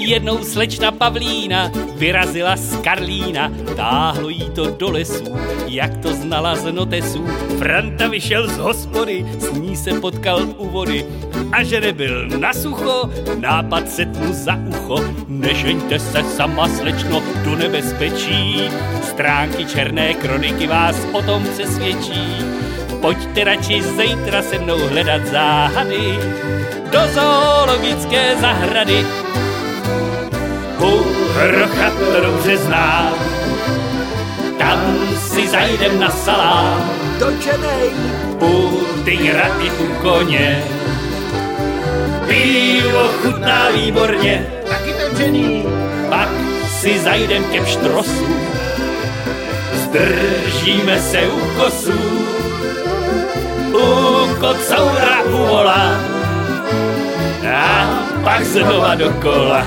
Jednou slečna Pavlína vyrazila z Karlína, táhlo jí to do lesů, jak to znala z notesů. Franta vyšel z hospody, s ní se potkal u vody, a že nebyl na sucho, nápad setnu za ucho. Nežeňte se sama, slečno, do nebezpečí, stránky černé kroniky vás o tom přesvědčí. Pojďte radši zítra se mnou hledat záhady do zoologické zahrady. Hrocha to dobře zná, tam si zajdem na salám. Točenej! U tygra i u koně, pivo chutná výborně. Taky točený! Pak si zajdem ke pštrosu, zdržíme se u kosů. U kocoura u vola a pak znova dokola.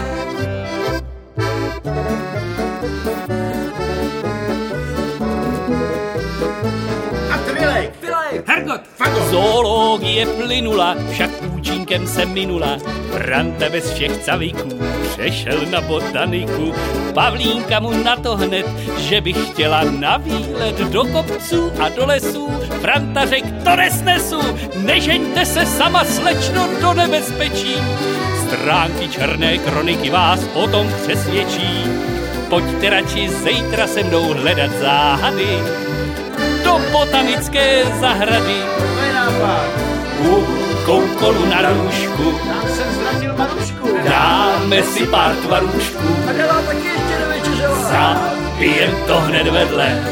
A Trilek! Hergot! Fagot! Zoologie plynula, však účinkem se minula. Franta bez všech caviků přešel na botaniku. Pavlínka mu na to hned, že by chtěla na výlet do kopců a do lesů. Franta řekl, to nesnesu, nežeňte se sama, slečno, do nebezpečí. Stránky černé kroniky vás o tom přesvědčí. Pojďte radši zítra se mnou hledat záhady do botanické zahrady. To je nápad. U koukolu na růžku Tam jsem ztratil Marušku. dáme si pár tvarůžků. A dělá taky ještě nevečeřela. Zapijem to hned vedle.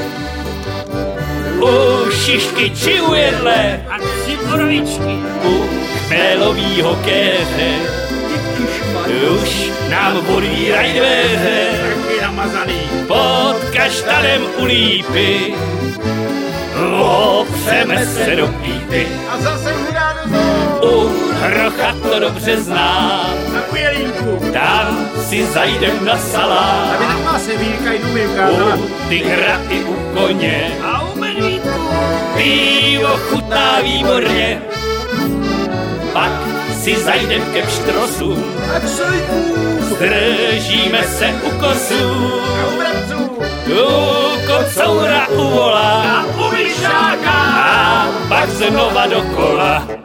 U šišky či u jedle A 3 borovičky. u chmélovýho kéře už nám odvírají dveře. Taky namazaný. Pod kaštanem u lípy opřeme se do pípy. A zase hurá do zoo. U hrocha to dobře zná, Na ujelínku. tam si zajdem na salát. Aby nám se výjimka jdu mi ukázala. U tygra i u koně A u medvídku. pivo chutná výborně. Pak si zajdem ke pštrosu, A čojků. držíme se u kosů. A u vrabců. U kocoura u vola A u myšáka. a pak znova dokola.